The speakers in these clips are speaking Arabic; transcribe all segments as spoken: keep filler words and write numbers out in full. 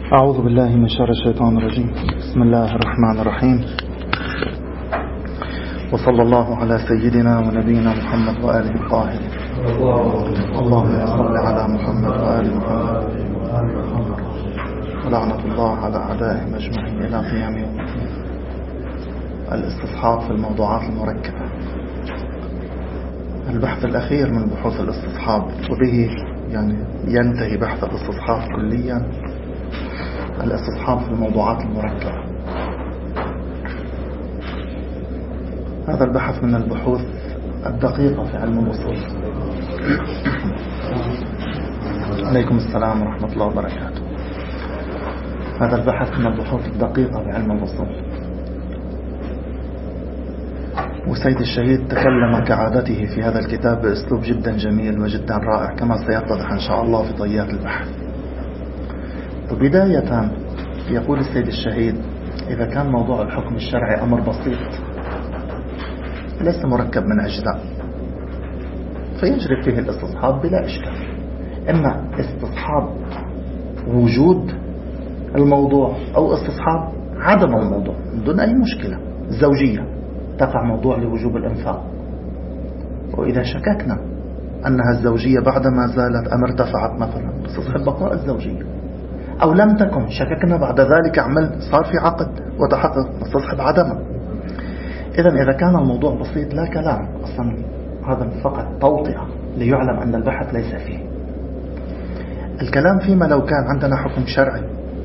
أعوذ بالله من شر الشيطان الرجيم. بسم الله الرحمن الرحيم، وصلى الله على سيدنا ونبينا محمد وآله الطاهرين. اللهم صل على محمد وآل محمد، ولعنة الله على أعدائهم أجمعين إلى قيام يوم. الاستصحاب في الموضوعات المركبة، البحث الأخير من بحوث الاستصحاب، وبه يعني ينتهي بحث الاستصحاب كليا. الاستصحاب في الموضوعات المركبة، هذا البحث من البحوث الدقيقة في علم الوصول. عليكم السلام ورحمة الله وبركاته. هذا البحث من البحوث الدقيقة في علم الوصول. وسيد الشهيد تكلم كعادته في هذا الكتاب بأسلوب جدا جميل وجدا رائع، كما سيتضح إن شاء الله في طيات البحث. بداية يقول السيد الشهيد: إذا كان موضوع الحكم الشرعي أمر بسيط ليس مركب من أجزاء، فيجري فيه الاستصحاب بلا إشكال. إما استصحاب وجود الموضوع أو استصحاب عدم الموضوع دون أي مشكلة. الزوجية تقع موضوع لوجوب الإنفاق، وإذا شككنا أنها الزوجية بعدما زالت أم ارتفعت مثلا استصحب بقاء الزوجية، أو لم تكن شككنا بعد ذلك عمل صار في عقد وتحقق استصحب عدمه. إذن إذا كان الموضوع بسيط لا كلام أصلا، هذا فقط توطئة ليعلم أن البحث ليس فيه الكلام. فيما لو كان عندنا حكم شرعي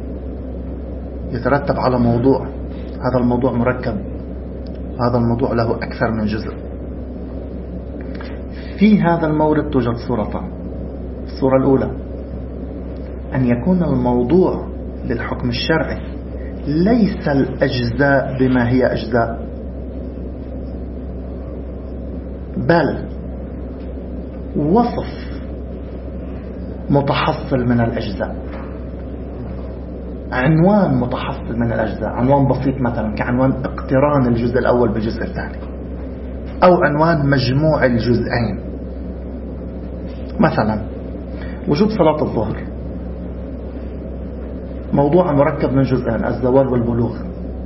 يترتب على موضوع، هذا الموضوع مركب، هذا الموضوع له أكثر من جزء. في هذا المورد توجد صورتان. الصورة الأولى أن يكون الموضوع للحكم الشرعي ليس الأجزاء بما هي أجزاء، بل وصف متحصل من الأجزاء، عنوان متحصل من الأجزاء، عنوان بسيط مثلا كعنوان اقتران الجزء الأول بالجزء الثاني، أو عنوان مجموع الجزئين. مثلا وجوب صلاة الظهر موضوع مركب من جزئين: الزوال والبلوغ.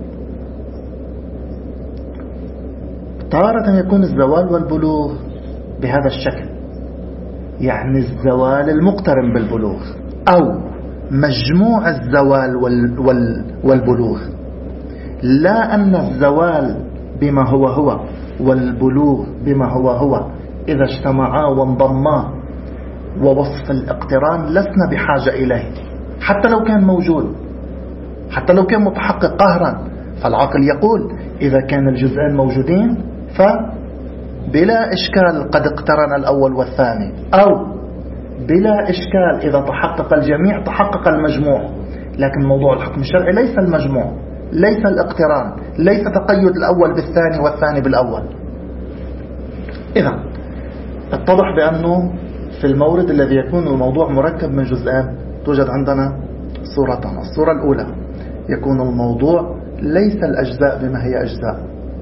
تارة يكون الزوال والبلوغ بهذا الشكل، يعني الزوال المقترن بالبلوغ، أو مجموع الزوال وال وال والبلوغ، لا أن الزوال بما هو هو والبلوغ بما هو هو إذا اجتمعا وانضما ووصف الاقتران لسنا بحاجة إليه، حتى لو كان موجود، حتى لو كان متحقق قهرا. فالعقل يقول إذا كان الجزئين موجودين فبلا إشكال قد اقترن الأول والثاني، أو بلا إشكال إذا تحقق الجميع تحقق المجموع. لكن موضوع الحكم الشرعي ليس المجموع، ليس الاقتران، ليس تقيد الأول بالثاني والثاني بالأول. إذا اتضح بأنه في المورد الذي يكون الموضوع مركب من جزئين توجد عندنا صورتان. الصورة الأولى يكون الموضوع ليس الأجزاء بما هي أجزاء،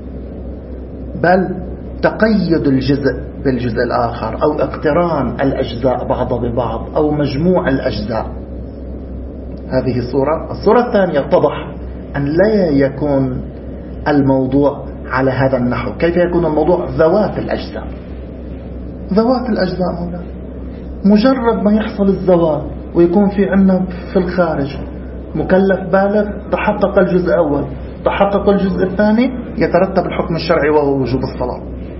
بل تقيد الجزء بالجزء الآخر، أو اقتران الأجزاء بعض ببعض، أو مجموع الأجزاء. هذه صورة. الصورة الثانية اتضح أن لا يكون الموضوع على هذا النحو. كيف يكون الموضوع؟ ذوات الأجزاء. ذوات الأجزاء هنا مجرد ما يحصل الزوال ويكون في عندنا في الخارج مكلف بالغ، تحقق الجزء الأول، تحقق الجزء الثاني، يترتب الحكم الشرعي وهو وجوب الصلاة.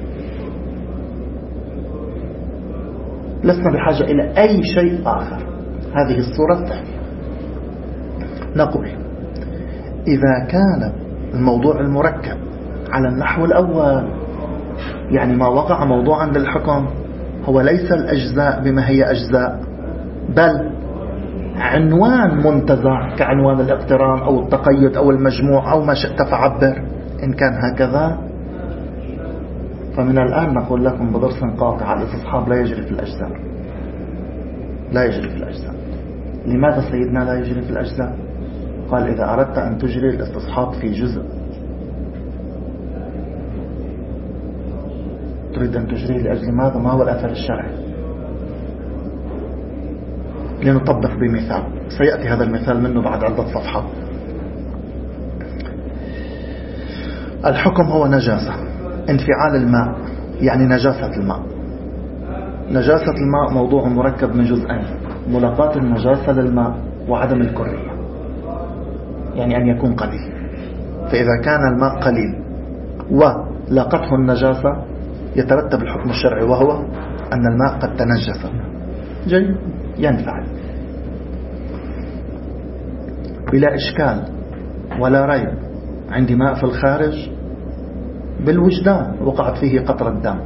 لسنا بحاجة إلى أي شيء آخر. هذه الصورة الثانية. نقول إذا كان الموضوع المركب على النحو الأول، يعني ما وقع موضوعا للحكم هو ليس الأجزاء بما هي أجزاء، بل عنوان منتزع كعنوان الاقتران أو التقيد أو المجموع أو ما شئت فعبر. إن كان هكذا فمن الآن نقول لكم بدرس قاطع: الاستصحاب لا يجري في الأجزاء، لا يجري في الأجزاء. لماذا سيدنا لا يجري في الأجزاء؟ قال: إذا أردت أن تجري الاستصحاب في جزء، تريد أن تجريه لأجل ماذا؟ ما هو الأثر الشرعي؟ لنطبق بمثال سيأتي هذا المثال منه بعد عدة صفحات. الحكم هو نجاسة، انفعال الماء يعني نجاسة الماء. نجاسة الماء موضوع مركب من جزئين: ملاقاة النجاسة للماء وعدم الكرية، يعني أن يكون قليل. فإذا كان الماء قليل ولاقته النجاسة يترتب الحكم الشرعي، وهو أن الماء قد تنجس، جيد، ينفعل بلا إشكال ولا ريب. عندي ماء في الخارج بالوجدان وقعت فيه قطرة دم،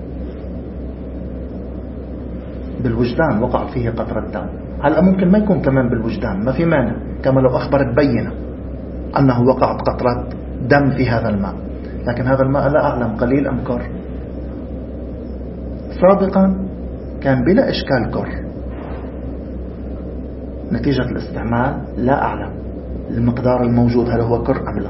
بالوجدان وقعت فيه قطرة دم. هلأ ممكن ما يكون كمان بالوجدان، ما في مانع، كما لو أخبرت بينة أنه وقعت قطرة دم في هذا الماء، لكن هذا الماء لا أعلم قليل أم كر. سابقا كان بلا إشكال كر، نتيجة الاستعمال لا أعلم المقدار الموجود هل هو كر أم لا.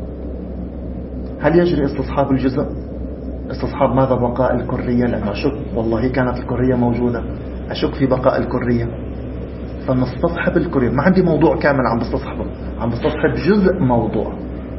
هل يجري استصحاب الجزء؟ استصحاب ماذا؟ بقاء الكرية، لأنه أشك والله كانت الكرية موجودة، أشك في بقاء الكرية، فنستصحب الكرية. ما عندي موضوع كامل عم بستصحبه، عم بستصحب جزء موضوع.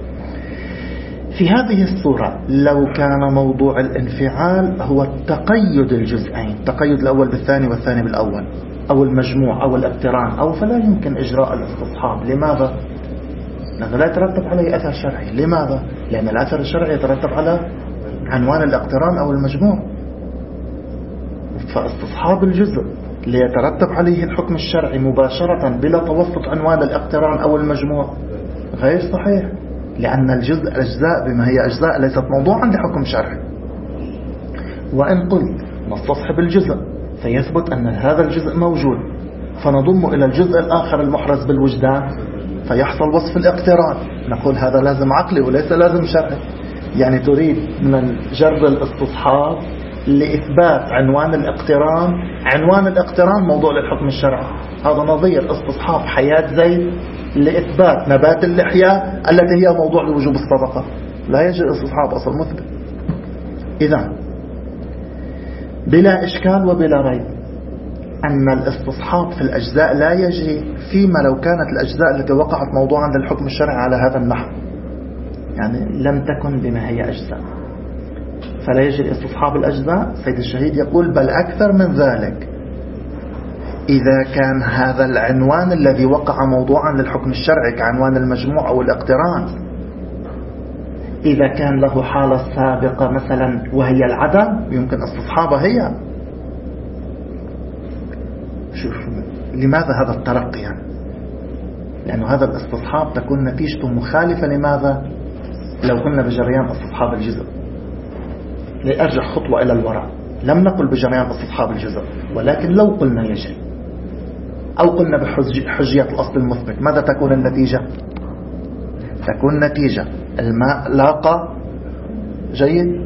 في هذه الصورة لو كان موضوع الانفعال هو تقيد الجزئين، تقيد الأول بالثاني والثاني بالأول، أو المجموع أو الاقتران، أو فلا يمكن إجراء الاستصحاب. لماذا؟ لأنه لا يترتب عليه أثر شرعي. لماذا؟ لأن الأثر الشرعي يترتب على عنوان الاقتران أو المجموع. فاستصحاب الجزء ليترتب عليه الحكم الشرعي مباشرة بلا توسط عنوان الاقتران أو المجموع غير صحيح، لأن الجزء أجزاء بما هي أجزاء ليست موضوعا لحكم شرعي. وإن قلت نستصحب الجزء فيثبت أن هذا الجزء موجود، فنضم إلى الجزء الآخر المحرز بالوجدان فيحصل وصف الاقتران، نقول هذا لازم عقلي وليس لازم شرعي. يعني تريد من جرد الاستصحاب لإثبات عنوان الاقتران. عنوان الاقتران موضوع للحكم الشرعي، هذا نظير استصحاب حياة زيد لإثبات نبات اللحية التي هي موضوع لوجوب الصدقة. لا يجري استصحاب أصل مثبت. إذن بلا إشكال وبلا ريب أن الاستصحاب في الأجزاء لا يجري فيما لو كانت الأجزاء التي وقعت موضوعا للحكم الشرعي على هذا النحو، يعني لم تكن بما هي أجزاء، فلا يجري استصحاب الأجزاء. سيد الشهيد يقول بل أكثر من ذلك، إذا كان هذا العنوان الذي وقع موضوعا للحكم الشرعي كعنوان المجموع أو الاقتران، إذا كان له حالة سابقة مثلا وهي العدم، يمكن استصحابها هي. شوف لماذا هذا الترقي؟ يعني لأنه هذا الاستصحاب تكون نتيجته مخالفة. لماذا؟ لو قلنا بجريان استصحاب الجزء، لأرجع خطوة إلى الوراء، لم نقل بجريان استصحاب الجزء، ولكن لو قلنا يجري أو قلنا بحجية الأصل المثبت، ماذا تكون النتيجة؟ تكون نتيجة الماء لاقى، جيد،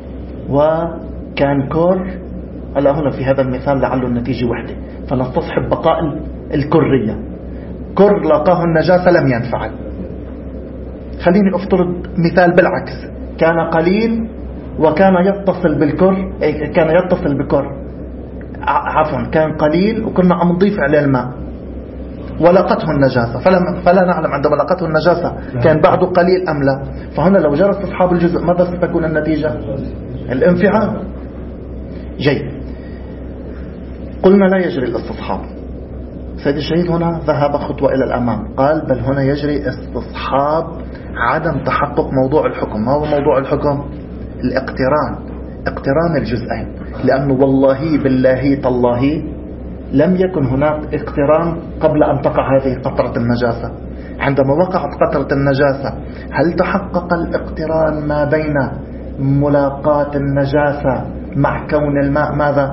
وكان كور. هلا هنا في هذا المثال لعله النتيجة وحدة، فنستصحب بقاء الكرية. كر لاقاه النجاسة لم ينفعل. خليني أفترض مثال بالعكس، كان قليل وكان يتصل بالكر، كان يتصل بكر عفوا كان قليل وكنا عم نضيف عليه الماء ولقته النجاسة، فلا, فلا نعلم عندما لقته النجاسة كان بعده قليل أم لا. فهنا لو جرى استصحاب الجزء ماذا ستكون النتيجة؟ الانفعال. جيد، قلنا لا يجري الاستصحاب. سيد الشهيد هنا ذهب خطوة إلى الأمام، قال بل هنا يجري استصحاب عدم تحقق موضوع الحكم. ما هو موضوع الحكم؟ الاقتران، اقتران الجزئين. لأنه والله بالله تالله لم يكن هناك اقتران قبل أن تقع هذه قطرة النجاسة. عندما وقعت قطرة النجاسة هل تحقق الاقتران ما بين ملاقاة النجاسة مع كون الماء ماذا؟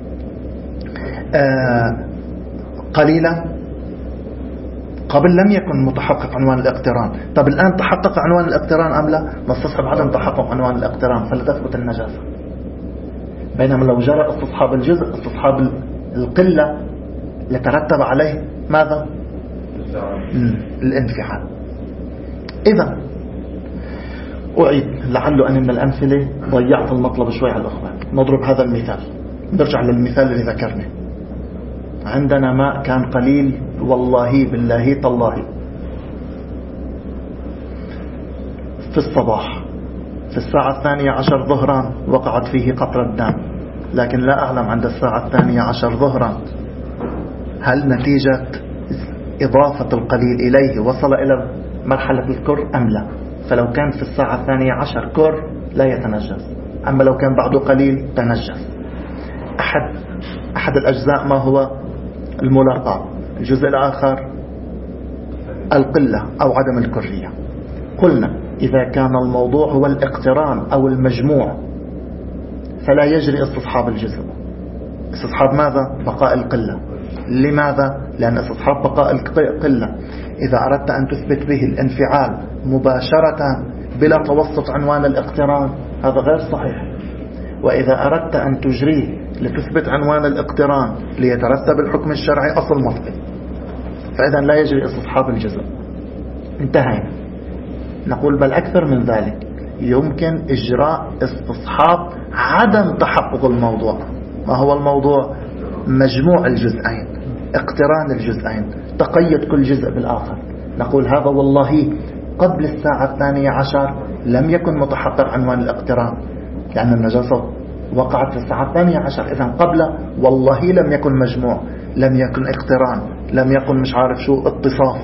آه قليلا؟ قبل لم يكن متحقق عنوان الاقتران. طب الآن تحقق عنوان الاقتران أم لا؟ نستصحب عدم تحقق عنوان الاقتران فلا تثبت النجاسة. بينما لو جرى استصحاب الجزء، استصحاب القلة لترتب عليه ماذا؟ الانفعال. إذا أعيد لعل أن من الأمثلة ضيعت المطلب شوي على الأخوان. نضرب هذا المثال، نرجع للمثال اللي ذكرناه. عندنا ماء كان قليل، والله بالله تالله في الصباح في الساعة الثانية عشر ظهرا وقعت فيه قطرة دم، لكن لا أعلم عند الساعة الثانية عشر ظهرا هل نتيجة إضافة القليل إليه وصل إلى مرحلة الكر أم لا. فلو كان في الساعة الثانية عشر كر لا يتنجس، أما لو كان بعده قليل تنجس. أحد, أحد الأجزاء ما هو الملاقاة، الجزء الآخر القلة أو عدم الكرية. قلنا إذا كان الموضوع هو الاقتران أو المجموع فلا يجري استصحاب الجزء. استصحاب ماذا؟ بقاء القلة. لماذا؟ لأن استصحاب بقاء القلة إذا أردت أن تثبت به الانفعال مباشرة بلا توسط عنوان الاقتران هذا غير صحيح، وإذا أردت أن تجريه لتثبت عنوان الاقتران ليترتب الحكم الشرعي أصل مطلق، فإذا لا يجري استصحاب الجزء. انتهينا. نقول بل أكثر من ذلك، يمكن إجراء استصحاب عدم تحقق الموضوع. ما هو الموضوع؟ مجموع الجزئين، اقتران الجزئين، تقيد كل جزء بالآخر. نقول هذا والله قبل الساعة الثانية عشر لم يكن متحقق عنوان الاقتران، لأن النجاسة وقعت في الساعة الثانية عشر، إذن قبل والله لم يكن مجموع، لم يكن اقتران، لم يكن مش عارف شو اتصاف.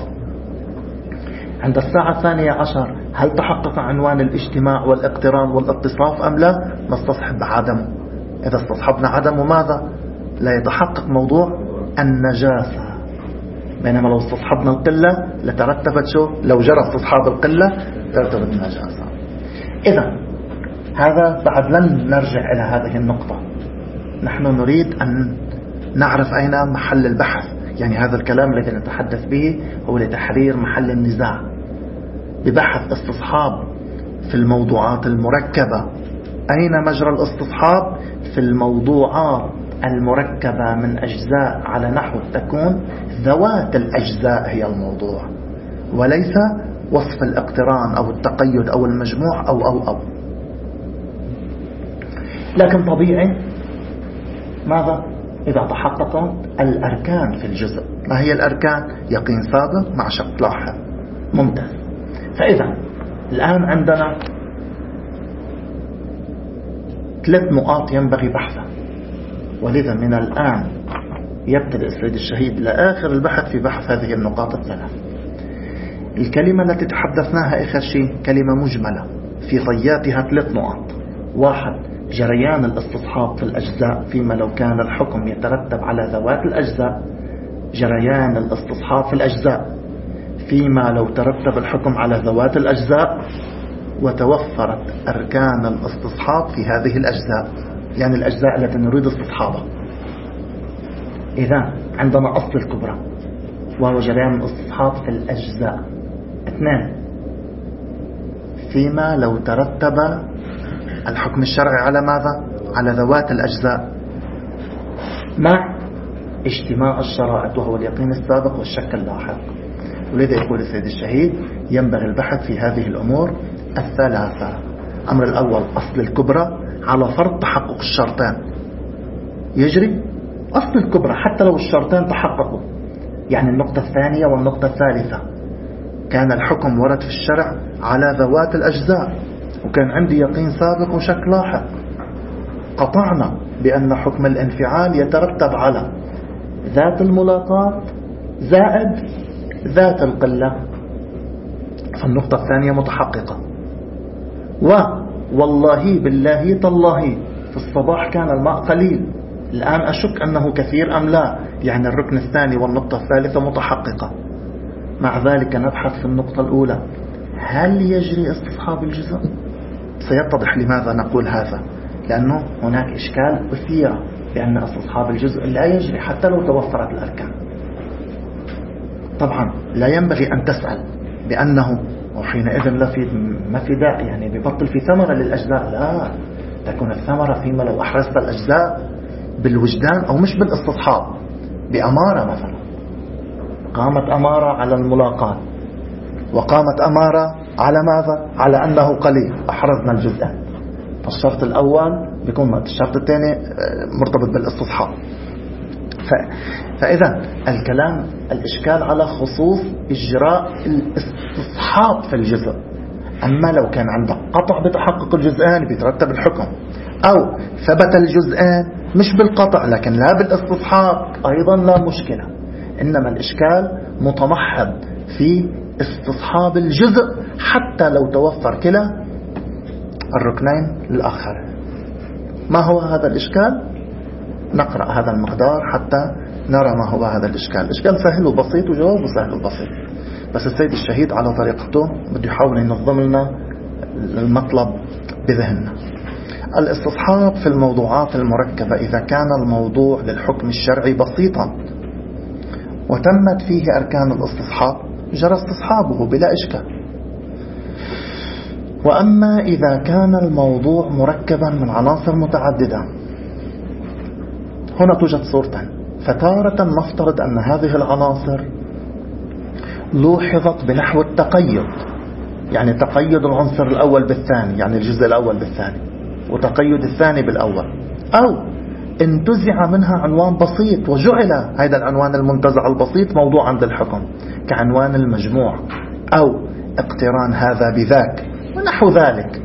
عند الساعة الثانية عشر هل تحقق عنوان الاجتماع والاقتران والاتصاف أم لا؟ نستصحب عدمه. إذا استصحبنا عدمه ماذا؟ لا يتحقق موضوع النجاسة. بينما لو استصحبنا القلة لترتبت شو؟ لو جرى استصحاب القلة ترتبت النجاسة. إذا هذا بعد لن نرجع إلى هذه النقطة. نحن نريد أن نعرف أين محل البحث، يعني هذا الكلام الذي نتحدث به هو لتحرير محل النزاع ببحث استصحاب في الموضوعات المركبة. أين مجرى الاستصحاب؟ في الموضوعات المركبة من أجزاء على نحو تكون ذوات الأجزاء هي الموضوع، وليس وصف الاقتران أو التقيد أو المجموع أو أو أو لكن طبيعي ماذا؟ إذا تحققت الأركان في الجزء. ما هي الأركان؟ يقين سابق مع شك لاحق. ممتاز. فإذا الآن عندنا ثلاث نقاط ينبغي بحثها، ولذا من الآن يبتدئ السيد الشهيد لآخر البحث في بحث هذه النقاط الثلاث. الكلمة التي تحدثناها آخر شيء كلمة مجملة في طياتها ثلاث نقاط. واحد، جريان الاستصحاب في الأجزاء فيما لو كان الحكم يترتب على ذوات الأجزاء. جريان الاستصحاب في الأجزاء فيما لو ترتب الحكم على ذوات الأجزاء، وتوفرت أركان الاستصحاب في هذه الأجزاء، يعني الأجزاء التي نريد استصحابها. إذا عندنا أصل الكبرى وهو جريان الاستصحاب في الأجزاء. اثنين، فيما لو ترتب الحكم الشرعي على ماذا؟ على ذوات الأجزاء مع اجتماع الشرائط وهو اليقين السابق والشك اللاحق. ولذا يقول السيد الشهيد ينبغي البحث في هذه الأمور الثلاثة. الأمر الأول أصل الكبرى على فرض تحقق الشرطين، يجري أصل الكبرى حتى لو الشرطين تحققوا. يعني النقطة الثانية والنقطة الثالثة كان الحكم ورد في الشرع على ذوات الأجزاء وكان عندي يقين سابق وشك لاحق، قطعنا بأن حكم الانفعال يترتب على ذات الملاقات زائد ذات القلة، فالنقطة الثانية متحققة. والله بالله تالله في الصباح كان الماء قليل، الآن أشك أنه كثير أم لا، يعني الركن الثاني والنقطة الثالثة متحققة. مع ذلك نبحث في النقطة الأولى هل يجري استصحاب الجزء؟ سيتضح لماذا نقول هذا، لأنه هناك إشكال أثير بأن استصحاب الجزء لا يجري حتى لو توفرت الأركان. طبعا لا ينبغي أن تسأل بأنه وحينئذ لا في ما في داعي، يعني ببطل في ثمرة للأجزاء. لا، تكون الثمرة فيما لو أحرزت الأجزاء بالوجدان أو مش بالاستصحاب، بأمارة مثلا قامت أمارة على الملاقات وقامت أمارة على ماذا؟ على أنه قليل، أحرزنا الجزئين. الشرط الأول بيكون الشرط الثاني مرتبط بالاستصحاب. فإذا الكلام الإشكال على خصوص إجراء الاستصحاب في الجزء. أما لو كان عندك قطع بتحقق الجزئان بيترتب الحكم، أو ثبت الجزئان مش بالقطع لكن لا بالاستصحاب أيضا لا مشكلة. إنما الإشكال متمحض في استصحاب الجزء حتى لو توفر كلا الركنين الآخر. ما هو هذا الإشكال؟ نقرأ هذا المقدار حتى نرى ما هو هذا الإشكال. الإشكال سهل وبسيط وجوابه سهل وبسيط، بس السيد الشهيد على طريقته بده يحاول ينظم لنا المطلب بذهننا. الاستصحاب في الموضوعات المركبة إذا كان الموضوع للحكم الشرعي بسيطا وتمت فيه أركان الاستصحاب جرى استصحابه بلا إشكال. وأما إذا كان الموضوع مركبا من عناصر متعددة، هنا توجد صورتين. فتارة نفترض أن هذه العناصر لوحظت بنحو التقيد، يعني تقيد العنصر الأول بالثاني، يعني الجزء الأول بالثاني، وتقيد الثاني بالأول، أو انتزع منها عنوان بسيط وجعل هذا العنوان المنتزع البسيط موضوع عند الحكم كعنوان المجموع، أو اقتران هذا بذاك ونحو ذلك.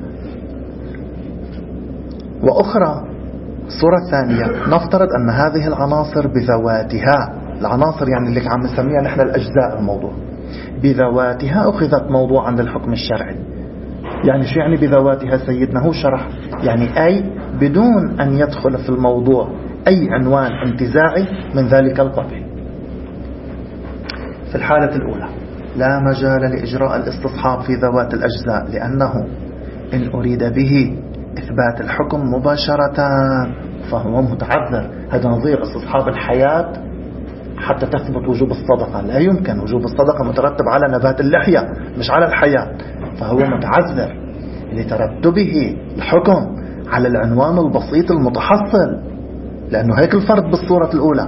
وأخرى صورة ثانية نفترض أن هذه العناصر بذواتها، العناصر يعني اللي عم نسميها نحن الأجزاء الموضوع، بذواتها أخذت موضوع عند الحكم الشرعي. يعني شو يعني بذواتها؟ سيدنا هو شرح، يعني أي بدون أن يدخل في الموضوع أي عنوان انتزاعي من ذلك القبيل. في الحالة الأولى لا مجال لإجراء الاستصحاب في ذوات الأجزاء، لأنه إن أريد به إثبات الحكم مباشرة فهو متعذر. هذا نظير استصحاب الحياة حتى تثبت وجوب الصدقة، لا يمكن. وجوب الصدقة مترتب على نبات اللحية مش على الحياة، فهو متعذر لترتبه الحكم على العنوان البسيط المتحصل، لأنه هيك الفرض بالصورة الأولى.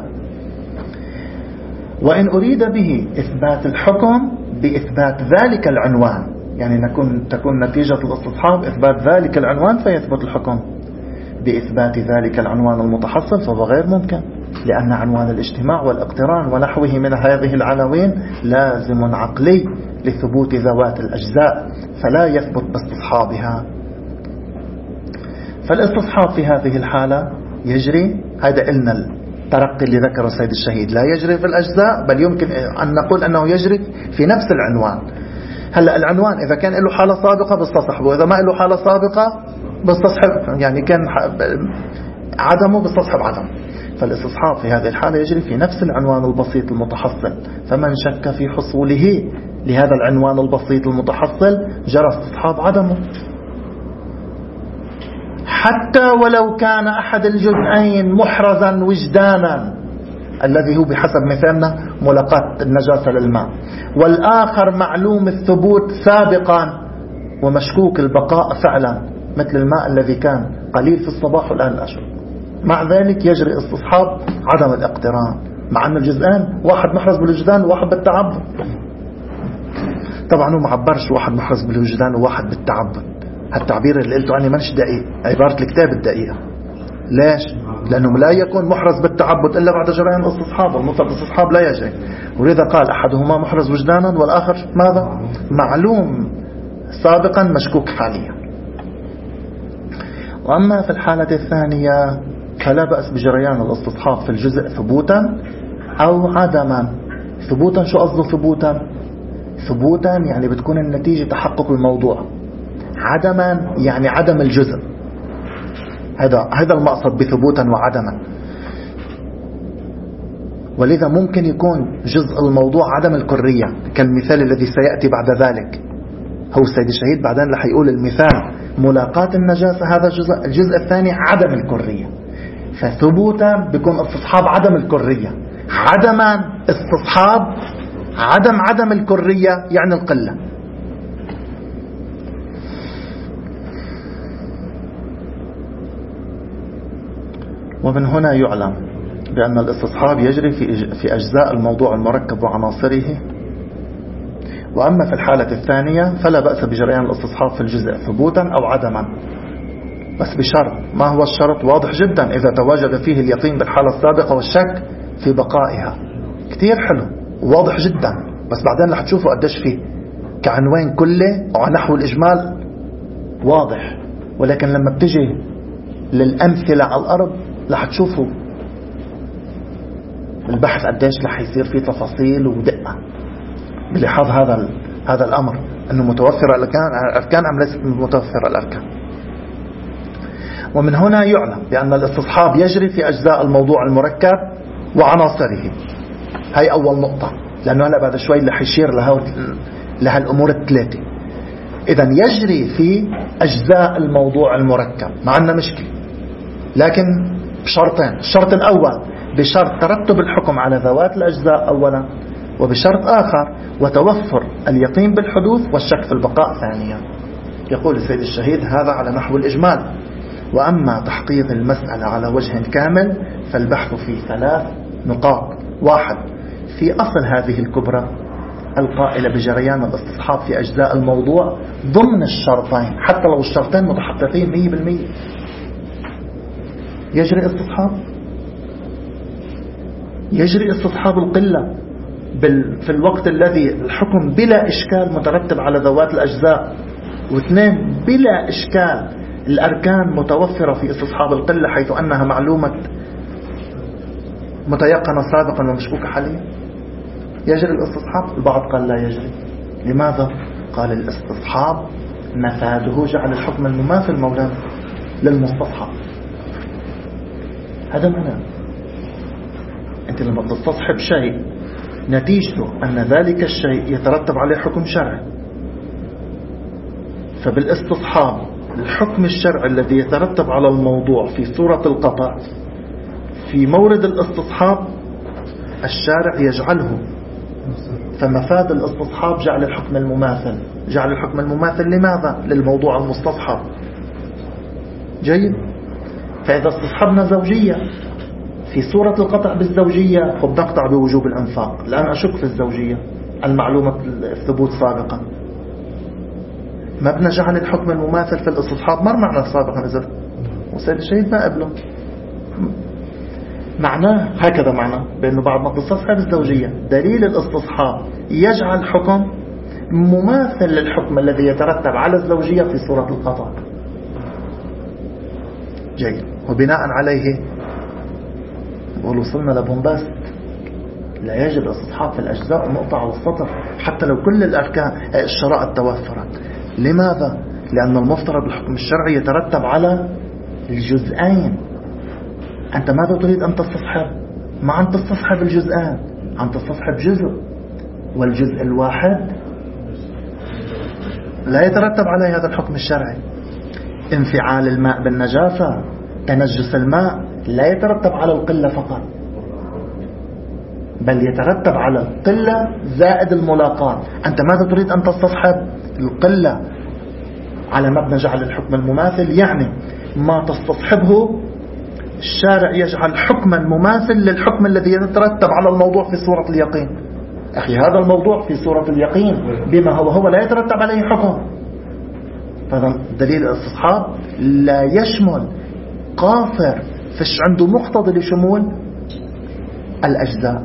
وإن أريد به إثبات الحكم بإثبات ذلك العنوان، يعني نكون تكون نتيجة الاستصحاب إثبات ذلك العنوان فيثبت الحكم. بإثبات ذلك العنوان المتحصل فهو غير ممكن، لأن عنوان الاجتماع والاقتران ونحوه من هذه العناوين لازم عقلي لثبوت ذوات الأجزاء، فلا يثبت باستصحابها. فالاستصحاب في هذه الحالة يجري، هذا قلنا الترقي اللي ذكره السيد الشهيد، لا يجري في الأجزاء بل يمكن أن نقول أنه يجري في نفس العنوان. هلأ العنوان إذا كان له حالة سابقة باستصحبه، وإذا ما له حالة سابقة باستصحب، يعني كان عدمه باستصحب عدم. فالاستصحاب في هذه الحالة يجري في نفس العنوان البسيط المتحصل، فمن شك في حصوله لهذا العنوان البسيط المتحصل جرى استصحاب عدمه، حتى ولو كان أحد الجزئين محرزا وجدانا، الذي هو بحسب مثالنا ملاقاة النجاسة للماء، والآخر معلوم الثبوت سابقا ومشكوك البقاء فعلا، مثل الماء الذي كان قليل في الصباح والآن الأشرب. مع ذلك يجري استصحاب عدم الاقتران، مع أن الجزئان واحد محرز بالوجدان وواحد بالتعبد. طبعا هو معبرش واحد محرز بالوجدان وواحد بالتعبد، هالتعبير اللي قلته أنا منش دقيق، عبارة الكتاب الدقيقة. ليش؟ لأنه لا يكون محرز بالتعبد إلا بعد جريان الاستصحاب، والمطلق الاستصحاب لا يجري، ولذا قال أحدهما محرز وجدانا والآخر ماذا؟ معلوم سابقا مشكوك حاليا. وأما في الحالة الثانية فلا بأس بجريان الاستصحاب في الجزء ثبوتا أو عدما. ثبوتا شو قصده ثبوتا؟ ثبوتا يعني بتكون النتيجة تحقق الموضوع، عدما يعني عدم الجزء. هذا هذا المقصد بثبوتا وعدما. ولذا ممكن يكون جزء الموضوع عدم الكرية كالمثال الذي سيأتي بعد ذلك. هو السيد الشهيد بعدين رح يقول المثال ملاقاة النجاسة، هذا الجزء الجزء الثاني عدم الكرية. فثبوتا بيكون استصحاب عدم الكرية، عدما استصحاب عدم عدم الكرية يعني القلة. ومن هنا يعلم بأن الاستصحاب يجري في في أجزاء الموضوع المركب وعناصره. وأما في الحالة الثانية فلا بأس بجريان الاستصحاب في الجزء ثبوتا أو عدما، بس بشرط. ما هو الشرط؟ واضح جدا، إذا تواجد فيه اليقين بالحالة السابقة والشك في بقائها. كتير حلو وواضح جدا، بس بعدين رح تشوفوا قديش فيه كعنوان كله وعلى نحو الإجمال واضح، ولكن لما بتجي للأمثلة على الأرض رح تشوفوا البحث قديش رح يصير فيه تفاصيل ودقة بلحاظ هذا هذا الأمر، أنه متوفر الأركان أم ليست متوفر الأركان. ومن هنا يعلم بأن الاستصحاب يجري في أجزاء الموضوع المركب وعناصره. هاي أول نقطة، لأنه هلا بعد شوي رح يشير لها الأمور الثلاثة. إذن يجري في أجزاء الموضوع المركب، ما عندنا مشكلة، لكن بشرطين. الشرط الأول بشرط ترتب الحكم على ذوات الأجزاء أولا، وبشرط آخر وتوفر اليقين بالحدوث والشك في البقاء ثانيا. يقول السيد الشهيد هذا على نحو الإجمال. وأما تحقيق المسألة على وجه كامل فالبحث في ثلاث نقاط. واحد، في أصل هذه الكبرى القائلة بجريان الاستصحاب في أجزاء الموضوع ضمن الشرطين، حتى لو الشرطين متحققين مية بالمية يجري استصحاب يجري استصحاب القلة في الوقت الذي الحكم بلا إشكال مترتب على ذوات الأجزاء. واثنين، بلا إشكال الأركان متوفرة في استصحاب القلة، حيث أنها معلومة متيقنة سابقا ومشكوكة حاليا. يجري الاستصحاب؟ البعض قال لا يجري. لماذا؟ قال الاستصحاب مفاده جعل الحكم المماثل مولانا للمستصحب. هذا معنى أنت لما تستصحب شيء نتيجته أن ذلك الشيء يترتب عليه حكم شرعي، فبالاستصحاب الحكم الشرعي الذي يترتب على الموضوع في صورة القطع في مورد الاستصحاب الشارع يجعله، فمفاد الاستصحاب جعل الحكم المماثل. جعل الحكم المماثل لماذا؟ للموضوع المستصحب. جيد. فإذا استصحبنا زوجية في صورة القطع بالزوجية خب نقطع بوجوب الأنفاق، الآن أشك في الزوجية المعلومة الثبوت سابقا. مبنى جعل الحكم المماثل في الاستصحاب مر معنا سابقا نزل وسيد الشهيد ما قبله. معناه هكذا، معناه بأنه بعد ما تستصحب الزوجية دليل الاستصحاب يجعل حكم مماثل للحكم الذي يترتب على الزوجية في صورة القطع. جيد. وبناء عليه وصلنا لبومباست لا يجب الاستصحاب في الأجزاء ونقطة على السطر حتى لو كل الأركان الشرائط توفرت. لماذا؟ لأن المفترض الحكم الشرعي يترتب على الجزئين. أنت ماذا تريد أن تستصحب؟ ما أن تستصحب الجزئان، أن تستصحب جزء، والجزء الواحد لا يترتب عليه هذا الحكم الشرعي. انفعال الماء بالنجاسة، تنجس الماء لا يترتب على القلة فقط، بل يترتب على القلة زائد الملاقات. أنت ماذا تريد أن تستصحب؟ القلة على مبنى جعل الحكم المماثل، يعني ما تستصحبه الشارع يجعل حكما مماثل للحكم الذي يترتب على الموضوع في صورة اليقين. أخي هذا الموضوع في صورة اليقين بما هو هو لا يترتب عليه حكم. فهذا دليل الاستصحاب لا يشمل قاصر فش عنده مقتضى لشمول الأجزاء،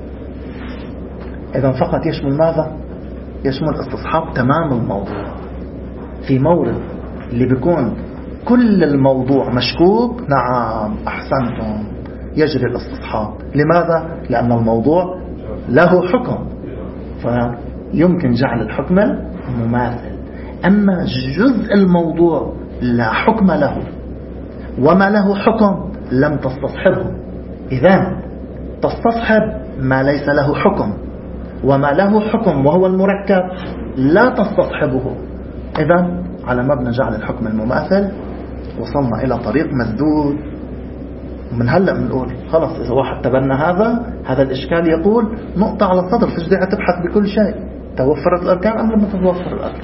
إذا فقط يشمل ماذا؟ يشمل استصحاب تمام الموضوع في مورد اللي بيكون كل الموضوع مشكوك. نعم أحسنتم، يجري الاستصحاب. لماذا؟ لأن الموضوع له حكم فيمكن جعل الحكم المماثل. أما جزء الموضوع لا حكم له وما له حكم لم تستصحبه. إذن تستصحب ما ليس له حكم، وما له حكم وهو المركب لا تستصحبه. إذن على مبنى جعل الحكم المماثل وصلنا إلى طريق مسدود. ومن هلأ بنقول خلص إذا واحد تبنى هذا هذا الإشكال يقول نقطة على السطر، فيش داعي تبحث بكل شيء توفرت الأركان أم لم تتوفر الأركان.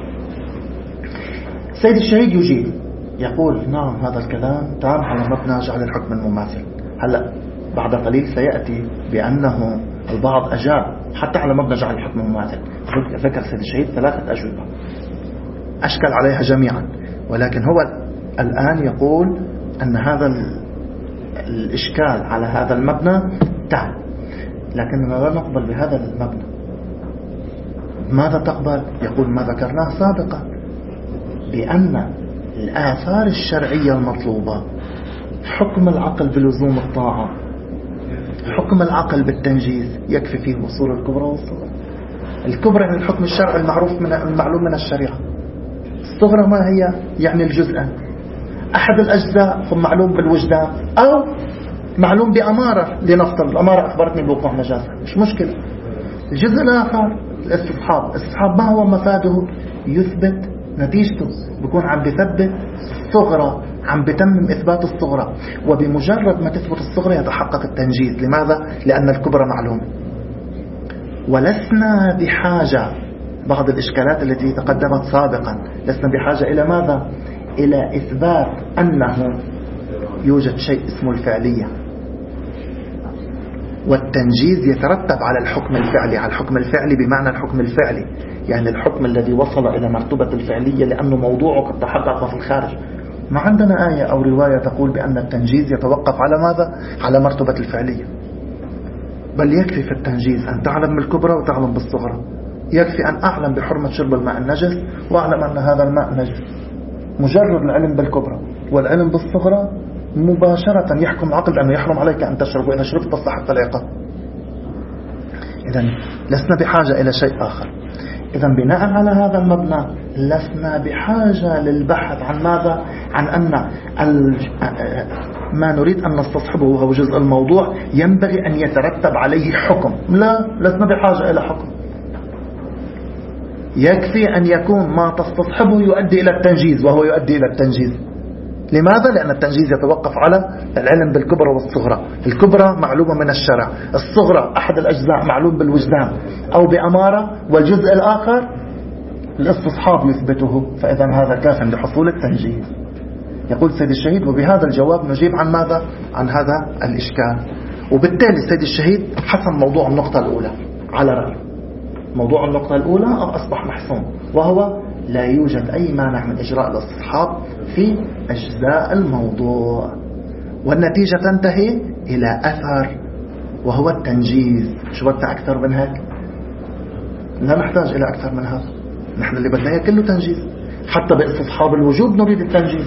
سيد الشهيد يجيب يقول نعم هذا الكلام تام على مبنى جعل الحكم المماثل. هلأ بعد قليل سيأتي بأنه البعض أجاب حتى على مبنى جعل الحكم المماثل. ذكر سيد الشهيد ثلاثة أجوبة أشكل عليها جميعا، ولكن هو الآن يقول أن هذا الإشكال على هذا المبنى التام، لكننا لا نقبل بهذا المبنى. ماذا تقبل؟ يقول ما ذكرناه سابقا بأن الآثار الشرعية المطلوبة، حكم العقل بلزوم الطاعة، حكم العقل بالتنجيز، يكفي فيه وصول الكبرى والصغرى. الكبرى يعني الحكم الشرعي المعروف من المعلوم من الشريعة، الصغرى ما هي؟ يعني الجزء، أحد الأجزاء هم معلوم بالوجدان أو معلوم بأمارة، لنفترض الأمارة أخبرتني بوقوع نجاسة، مش مشكلة. الجزء الآخر الاستصحاب، الاستصحاب ما هو مفاده؟ يثبت نتيجته، بيكون عم بثبت الصغرى، عم بتمم إثبات الصغرى، وبمجرد ما تثبت الصغرى يتحقق التنجيز. لماذا؟ لأن الكبرى معلوم. ولسنا بحاجة، بعض الإشكالات التي تقدمت سابقا، لسنا بحاجة إلى ماذا؟ إلى إثبات أنه يوجد شيء اسمه الفعلية، والتنجيز يترتب على الحكم الفعلي. على الحكم الفعلي بمعنى الحكم الفعلي يعني الحكم الذي وصل إلى مرتبة الفعلية، لأنه موضوعه قد تحقق في الخارج. ما عندنا آية أو رواية تقول بأن التنجيز يتوقف على ماذا؟ على مرتبة الفعلية. بل يكفي في التنجيز أن تعلم بالكبرى وتعلم بالصغرى، يكفي أن أعلم بحرمة شرب الماء النجس وأعلم أن هذا الماء نجس، مجرد العلم بالكبرى. والعلم بالصغرى مباشرة يحكم العقل أنه يحرم عليك أن تشرب، وإذا شربت تصح العقاب. إذن لسنا بحاجة إلى شيء آخر. إذن بناء على هذا المبنى لسنا بحاجة للبحث عن ماذا؟ عن أن ما نريد أن نستصحبه وهو جزء الموضوع ينبغي أن يترتب عليه حكم. لا، لسنا بحاجة إلى حكم. يكفي أن يكون ما تستصحبه يؤدي إلى التنجيز، وهو يؤدي إلى التنجيز. لماذا؟ لأن التنجيز يتوقف على العلم بالكبرى والصغرى. الكبرى معلومة من الشرع، الصغرى أحد الأجزاء معلوم بالوجدان أو بأمارة، والجزء الآخر الاستصحاب يثبته. فإذا هذا كاف لحصول التنجيز. يقول سيد الشهيد وبهذا الجواب نجيب عن ماذا؟ عن هذا الإشكال. وبالتالي سيد الشهيد حسم موضوع النقطة الأولى على رأيه. موضوع النقطة الأولى أصبح محسوم، وهو لا يوجد أي مانع من إجراء الاستصحاب في أجزاء الموضوع، والنتيجة تنتهي إلى أثر وهو التنجيز. شو بدنا أكثر من هيك؟ لا نحتاج إلى أكثر من هذا. نحن اللي بدنا كله تنجيز، حتى باستصحاب الوجود نريد التنجيز.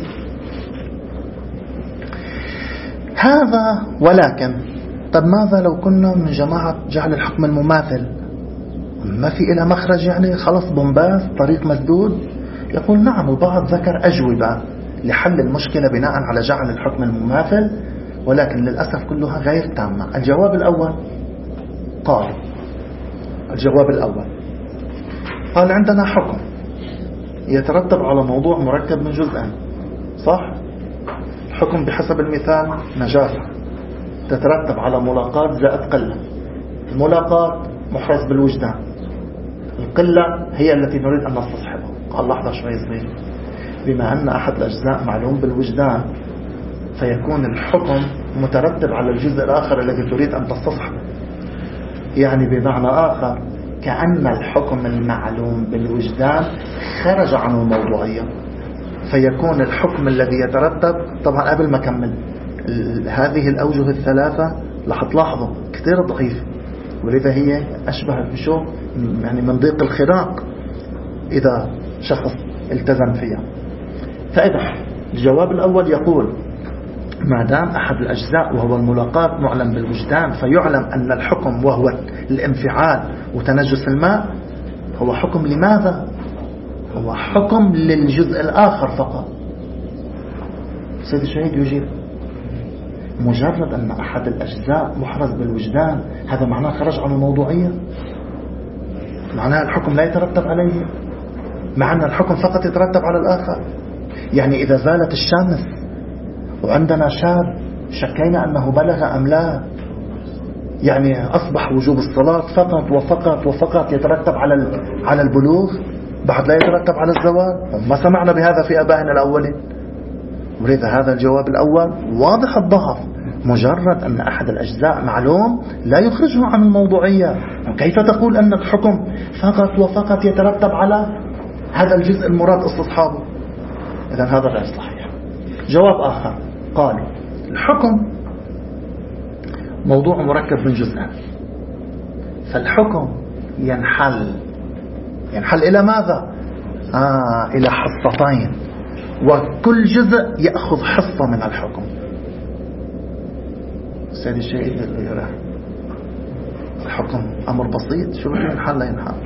هذا. ولكن طب ماذا لو كنا من جماعة جعل الحكم المماثل؟ ما في إلى مخرج، يعني خلص بومباس طريق مسدود. يقول نعم، البعض ذكر أجوبة لحل المشكلة بناء على جعل الحكم المماثل، ولكن للأسف كلها غير تامة. الجواب الأول قال الجواب الأول قال عندنا حكم يترتب على موضوع مركب من جزئين، صح؟ الحكم بحسب المثال نجاسة تترتب على ملاقات زائد قلة. الملاقات محرز بالوجدان، القلة هي التي نريد أن نستصحبها. قال لحظة شوي صغير، بما أن أحد الأجزاء معلوم بالوجدان فيكون الحكم مترتب على الجزء الآخر الذي تريد أن تستصحبه. يعني بمعنى آخر كأن الحكم المعلوم بالوجدان خرج عن الموضوعية، فيكون الحكم الذي يترتب. طبعا قبل ما أكمل، هذه الأوجه الثلاثة رح تلاحظوا كثير ضعيف، ولذا هي أشبه بشو يعني من ضيق الخراق إذا شخص التزم فيها. فإذا الجواب الأول يقول ما دام أحد الأجزاء وهو الملاقات معلم بالوجدان، فيعلم أن الحكم وهو الانفعال وتنجس الماء هو حكم لماذا؟ هو حكم للجزء الآخر فقط. سيد الشهيد يجيب مجرد أن أحد الأجزاء محرز بالوجدان هذا معناه خرج عن الموضوعية، معناه الحكم لا يترتب عليه، مع أن الحكم فقط يترتب على الآخر. يعني إذا زالت الشمس وعندنا شاب شكينا أنه بلغ أم لا، يعني أصبح وجوب الصلاة فقط وفقط وفقط يترتب على على البلوغ، بعد لا يترتب على الزواج. ما سمعنا بهذا في آبائنا الأولين. ولذا هذا الجواب الأول واضح الضعف. مجرد أن أحد الأجزاء معلوم لا يخرجه عن الموضوعية. كيف تقول أن الحكم فقط وفقط يترتب على هذا الجزء المراد استصحابه؟ إذن هذا غير صحيح. جواب آخر قال الحكم موضوع مركب من جزئين، فالحكم ينحل ينحل إلى ماذا؟ آه إلى حصتين، وكل جزء يأخذ حصة من الحكم. سيد الشيء يرى الحكم أمر بسيط، شو بده ينحل؟ لا ينحل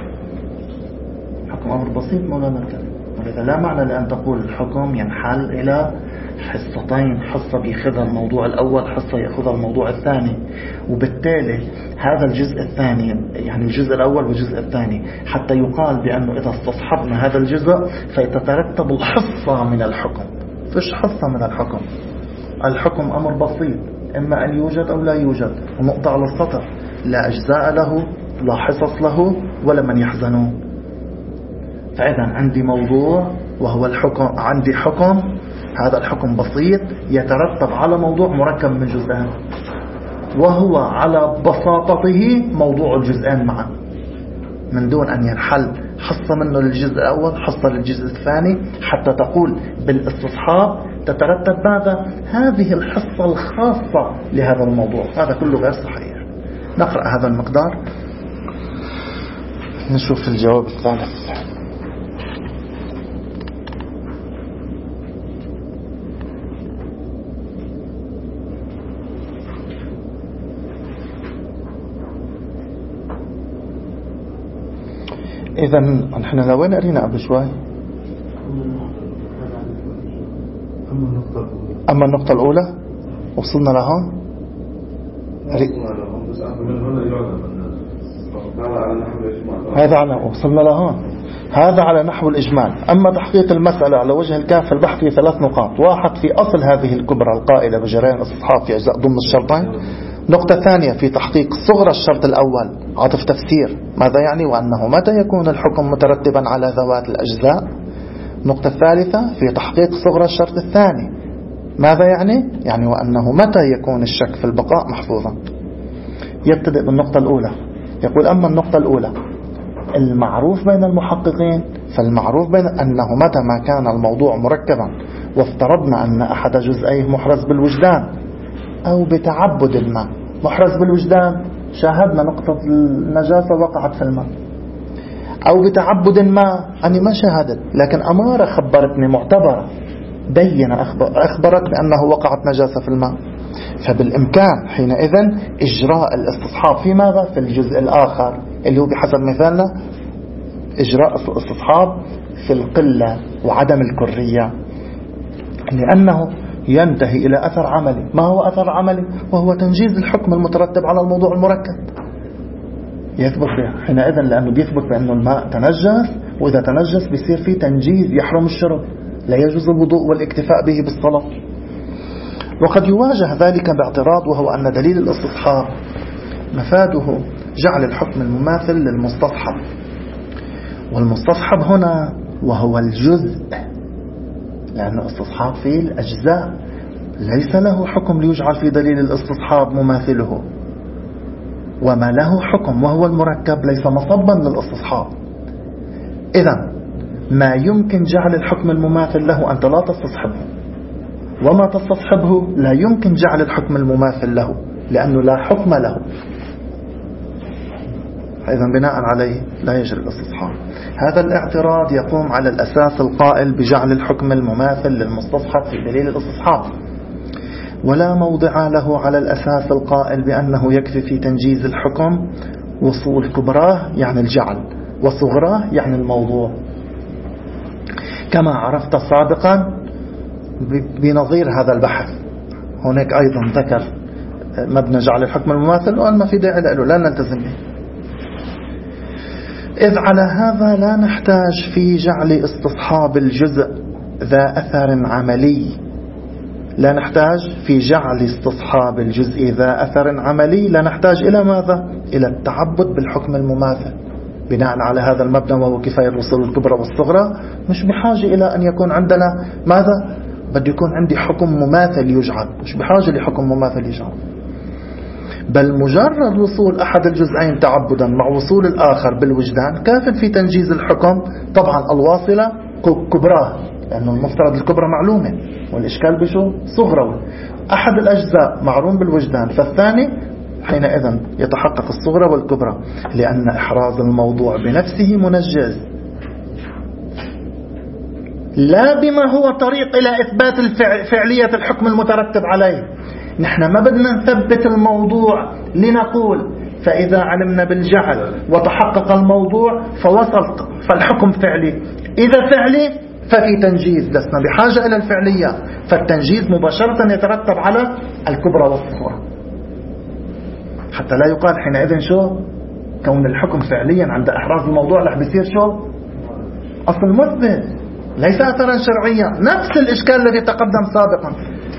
الحكم أمر بسيط مولانا الكريم، ولذا لا معنى لأن تقول الحكم ينحل إلى حصتين، حصة بيأخذها الموضوع الأول، حصة يأخذها الموضوع الثاني، وبالتالي هذا الجزء الثاني يعني الجزء الأول والجزء الثاني حتى يقال بأنه إذا استصحبنا هذا الجزء فيتترتب الحصة من الحكم. فيش حصة من الحكم، الحكم أمر بسيط، إما أن يوجد أو لا يوجد، ونقطة على السطر، لا أجزاء له لا حصص له ولا من يحزنون. فإذا عندي موضوع وهو الحكم، عندي حكم، هذا الحكم بسيط يترتب على موضوع مركب من جزئين، وهو على بساطته موضوع الجزئين معا، من دون أن ينحل حصة منه للجزء الأول حصة للجزء الثاني، حتى تقول بالاستصحاب تترتب ماذا؟ هذه الحصة الخاصة لهذا الموضوع. هذا كله غير صحيح. نقرأ هذا المقدار نشوف الجواب الثالث. إذا نحن لوين قرينا قبل شوي؟ أما النقطة الأولى وصلنا لهون. هذا على وصلنا لهون، هذا على نحو الإجمال. أما تحقيق المسألة على وجه الكاف البحث في ثلاث نقاط: واحد في أصل هذه الكبرى القائلة بجريان الاستصحاب في أجزاء ضمن الشرطين. نقطة ثانية في تحقيق صغرى الشرط الأول عطف تفسير ماذا يعني وأنه متى يكون الحكم مترتبا على ذوات الأجزاء. النقطة الثالثة في تحقيق صغرى الشرط الثاني ماذا يعني يعني وأنه متى يكون الشك في البقاء محفوظا. يبتدئ بالنقطة الأولى، يقول: أما النقطة الأولى المعروف بين المحققين فالمعروف بين أنه متى ما كان الموضوع مركبا وافترضنا أن أحد جزئيه محرز بالوجدان أو بتعبد الماء. محرز بالوجدان شاهدنا نقطة النجاسة وقعت في الماء، أو بتعبد الماء أني ما شاهدت لكن أمارة خبرتني معتبرة بين أخبرت بأنه وقعت نجاسة في الماء، فبالإمكان حينئذ إجراء الاستصحاب في ماذا؟ في الجزء الآخر اللي هو بحسب مثالنا إجراء الاستصحاب في القلة وعدم الكرية، لأنه ينتهي إلى أثر عملي. ما هو أثر عملي؟ وهو تنجيز الحكم المترتب على الموضوع المركب. يثبت به حينئذ لأنه بيثبت بأنه الماء تنجس، وإذا تنجس بيصير فيه تنجيز يحرم الشرب، لا يجوز الوضوء والاكتفاء به بالصلاة. وقد يواجه ذلك باعتراض، وهو أن دليل الاستصحاب مفاده جعل الحكم المماثل للمستصحب، والمستصحب هنا وهو الجزء، لأنه استصحاب فيه الأجزاء، ليس له حكم ليجعل في دليل الاستصحاب مماثله، وما له حكم وهو المركب ليس مصبا للاستصحاب. إذن ما يمكن جعل الحكم المماثل له أنت لا تستصحبه، وما تستصحبه لا يمكن جعل الحكم المماثل له لأنه لا حكم له. إذن بناء عليه لا يجري الاستصحاب. هذا الاعتراض يقوم على الأساس القائل بجعل الحكم المماثل للمستصحب في دليل الاستصحاب، ولا موضع له على الأساس القائل بأنه يكفي في تنجيز الحكم وصول كبراه يعني الجعل وصغراه يعني الموضوع، كما عرفت سابقا بنظير هذا البحث. هناك أيضا ذكر مبنى جعل الحكم المماثل وأن ما في داعي له، لا نلتزم به. إذ على هذا لا نحتاج في جعل استصحاب الجزء ذا أثر عملي لا نحتاج في جعل استصحاب الجزء ذا أثر عملي لا نحتاج إلى ماذا؟ إلى التعبد بالحكم المماثل. بناء على هذا المبنى وهو كفاية الوصول الكبرى والصغرى، مش بحاجة إلى أن يكون عندنا ماذا؟ بده يكون عندي حكم مماثل يجعل، مش بحاجة لحكم مماثل يجعل، بل مجرد وصول أحد الجزئين تعبدا مع وصول الآخر بالوجدان كاف في تنجيز الحكم. طبعا الواصلة كبراه لأنه المفترض الكبرى معلومة والإشكال بشو؟ صغرى. أحد الأجزاء معلوم بالوجدان، فالثاني حينئذ يتحقق الصغرى والكبرى، لأن إحراز الموضوع بنفسه منجز، لا بما هو طريق إلى إثبات الفعل فعلية الحكم المترتب عليه. نحن ما بدنا نثبت الموضوع لنقول فإذا علمنا بالجعل وتحقق الموضوع فوصل فالحكم فعلي، إذا فعلي ففي تنجيز، لسنا بحاجة إلى الفعلية، فالتنجيز مباشرة يترتب على الكبرى والصغرى، حتى لا يقال حينئذ شو كون الحكم فعليا عند إحراز الموضوع رح بيصير شو أصل مثبت ليس أثرا شرعيا. نفس الإشكال الذي تقدم سابقا.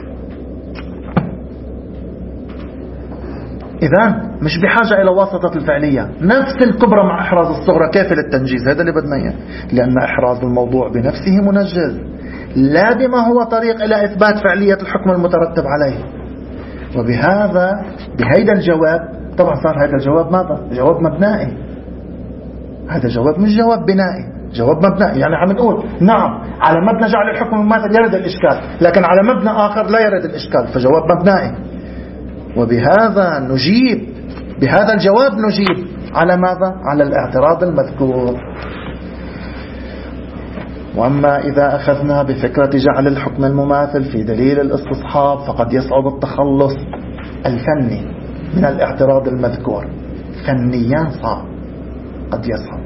إذن مش بحاجة إلى واسطة الفعلية، نفس الكبرى مع إحراز الصغرى كافل التنجيز. هذا اللي بدنا إياه، لأن إحراز الموضوع بنفسه منجز، لا بما هو طريق إلى إثبات فعلية الحكم المترتب عليه. وبهذا بهيدا الجواب طبعا صار هذا الجواب ماذا؟ جواب مبنائي. هذا جواب مش جواب بنائي، جواب مبنائي. يعني عم نقول نعم على مبنى جعل الحكم المماثل يرد الإشكال، لكن على مبنى آخر لا يرد الإشكال، فجواب مبنائي. وبهذا نجيب، بهذا الجواب نجيب على ماذا؟ على الاعتراض المذكور. وأما إذا أخذنا بفكرة جعل الحكم المماثل في دليل الاستصحاب فقد يصعب التخلص الفني من الاعتراض المذكور. فنيا صعب، قد يصعب.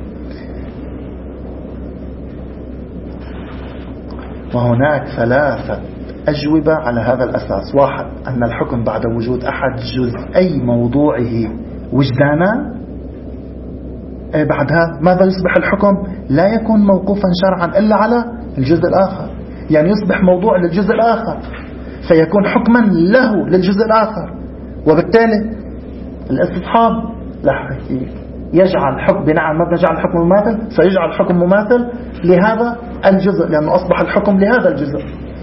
وهناك ثلاثة أجوبة على هذا الأساس. واحد، أن الحكم بعد وجود أحد جزئي موضوعه وجدانا، بعدها ماذا يصبح الحكم؟ لا يكون موقوفا شرعا إلا على الجزء الآخر، يعني يصبح موضوع للجزء الآخر فيكون حكما له للجزء الآخر. وبالتالي الاستصحاب لا يجعل حكم بناء على مبنى جعل الحكم مماثل، سيجعل الحكم مماثل لهذا الجزء لأنه أصبح الحكم لهذا الجزء،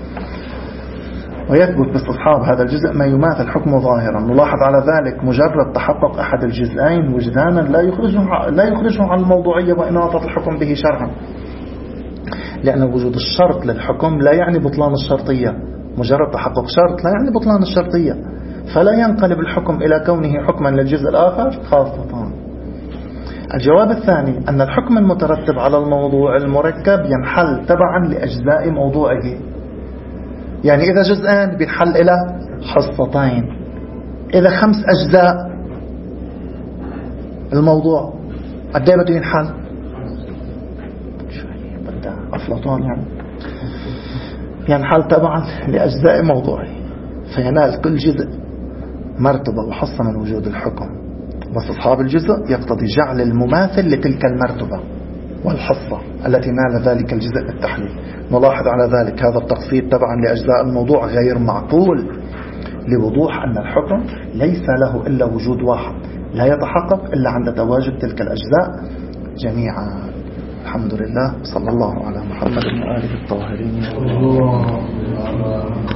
ويثبت باستصحاب هذا الجزء ما يماثل حكمه ظاهرا. نلاحظ على ذلك مجرد تحقق أحد الجزئين وجدانا لا يخرجه لا يخرجه عن الموضوعية وإناطة الحكم به شرعا، لأن وجود الشرط للحكم لا يعني بطلان الشرطية. مجرد تحقق شرط لا يعني بطلان الشرطية، فلا ينقلب الحكم إلى كونه حكما للجزء الآخر خاصة. الجواب الثاني أن الحكم المترتب على الموضوع المركب ينحل تبعا لأجزاء موضوعه. يعني إذا جزءان بينحل إلى حصتين، إذا خمس أجزاء الموضوع قد ايه بده ينحل؟ بدأ أفلاطون يعني ينحل تبعا لأجزاء موضوعه، فينال كل جزء مرتبة وحصة من وجود الحكم. بس أصحاب الجزء يقتضي جعل المماثل لتلك المرتبة والحصة التي نال ذلك الجزء بالتحليل. نلاحظ على ذلك هذا التقسيط تبعا لأجزاء الموضوع غير معقول، لوضوح أن الحكم ليس له إلا وجود واحد لا يتحقق إلا عند تواجد تلك الأجزاء جميعا. الحمد لله، صلى الله على محمد وآله الطاهرين.